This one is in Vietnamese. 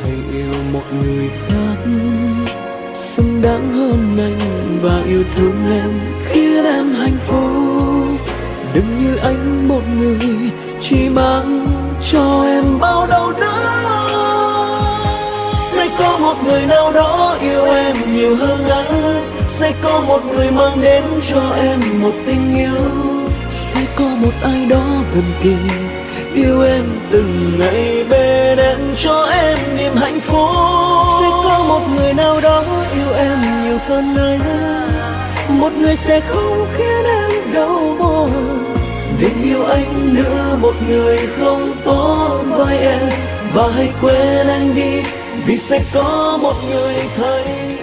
hãy yêu một người khác xứng đáng hơn anh và yêu thương em khiến em hạnh phúc. Đừng như anh một người chỉ mang cho em bao đau đớn. Sẽ có một người nào đó yêu em nhiều hơn anh, sẽ có một người mang đến cho em một tình yêu, sẽ có một ai đó gần kề yêu em từng ngày bên em cho em niềm hạnh phúc. Sẽ có một người nào đó yêu em nhiều hơn anh, một người sẽ không khiến em đau buồn. Đừng yêu anh nữa, một người không tốt với em, và hãy quên anh đi vì sẽ có một người thay.